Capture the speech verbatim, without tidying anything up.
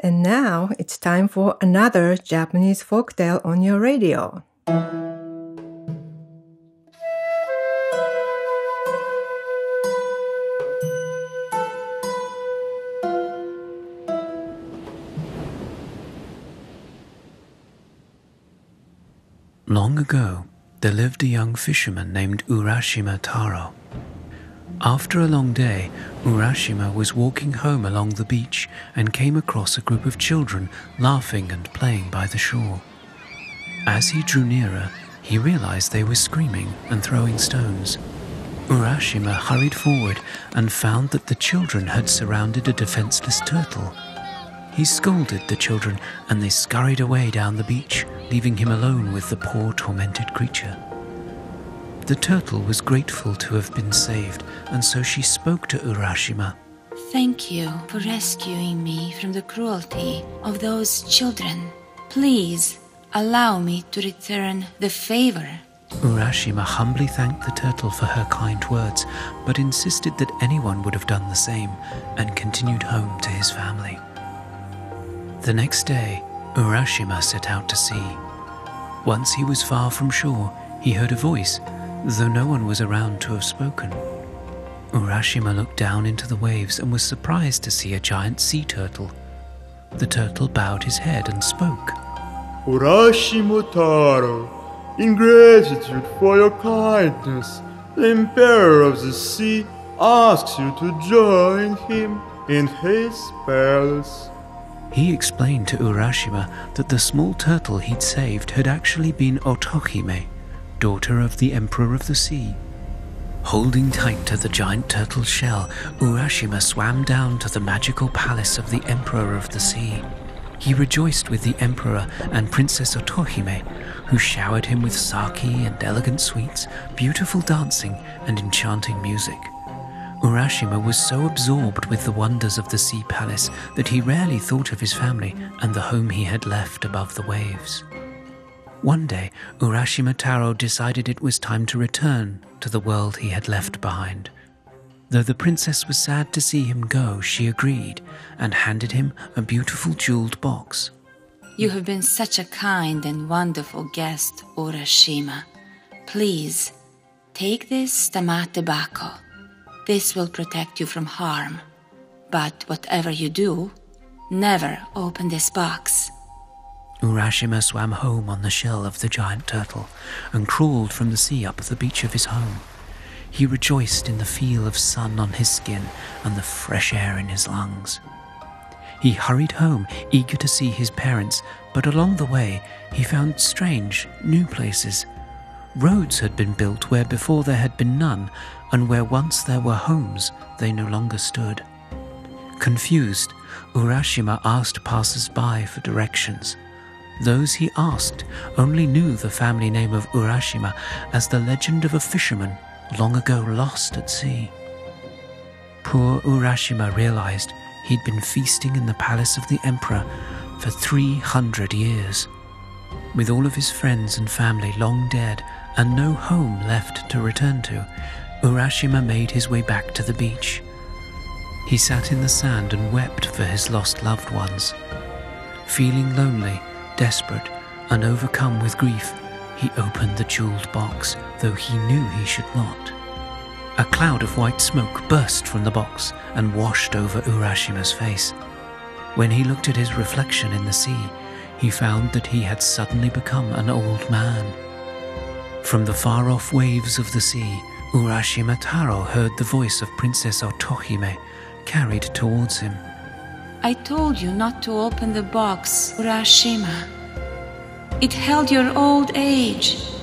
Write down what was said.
And now it's time for another Japanese folktale on your radio. Long ago, there lived a young fisherman named Urashima Taro. After a long day, Urashima was walking home along the beach and came across a group of children laughing and playing by the shore. As he drew nearer, he realized they were screaming and throwing stones. Urashima hurried forward and found that the children had surrounded a defenseless turtle. He scolded the children and they scurried away down the beach, leaving him alone with the poor tormented creature. The turtle was grateful to have been saved, and so she spoke to Urashima. Thank you for rescuing me from the cruelty of those children. Please allow me to return the favor. Urashima humbly thanked the turtle for her kind words, but insisted that anyone would have done the same, and continued home to his family. The next day, Urashima set out to sea. Once he was far from shore, he heard a voice, though no one was around to have spoken. Urashima looked down into the waves and was surprised to see a giant sea turtle. The turtle bowed his head and spoke. Urashima Taro, in gratitude for your kindness, the Emperor of the Sea asks you to join him in his palace. He explained to Urashima that the small turtle he'd saved had actually been Otohime, daughter of the Emperor of the Sea. Holding tight to the giant turtle's shell, Urashima swam down to the magical palace of the Emperor of the Sea. He rejoiced with the Emperor and Princess Otohime, who showered him with sake and elegant sweets, beautiful dancing, and enchanting music. Urashima was so absorbed with the wonders of the sea palace that he rarely thought of his family and the home he had left above the waves. One day, Urashima Taro decided it was time to return to the world he had left behind. Though the princess was sad to see him go, she agreed and handed him a beautiful jeweled box. You have been such a kind and wonderful guest, Urashima. Please, take this tamate bako. This will protect you from harm. But whatever you do, never open this box. Urashima swam home on the shell of the giant turtle and crawled from the sea up the beach of his home. He rejoiced in the feel of sun on his skin and the fresh air in his lungs. He hurried home, eager to see his parents, but along the way he found strange, new places. Roads had been built where before there had been none, and where once there were homes, they no longer stood. Confused, Urashima asked passers-by for directions. Those he asked only knew the family name of Urashima as the legend of a fisherman long ago lost at sea. Poor Urashima realized he'd been feasting in the palace of the emperor for three hundred years. With all of his friends and family long dead and no home left to return to, Urashima made his way back to the beach. He sat in the sand and wept for his lost loved ones. Feeling lonely, desperate, and overcome with grief, he opened the jeweled box, though he knew he should not. A cloud of white smoke burst from the box and washed over Urashima's face. When he looked at his reflection in the sea, he found that he had suddenly become an old man. From the far-off waves of the sea, Urashima Taro heard the voice of Princess Otohime carried towards him. I told you not to open the box, Urashima. It held your old age.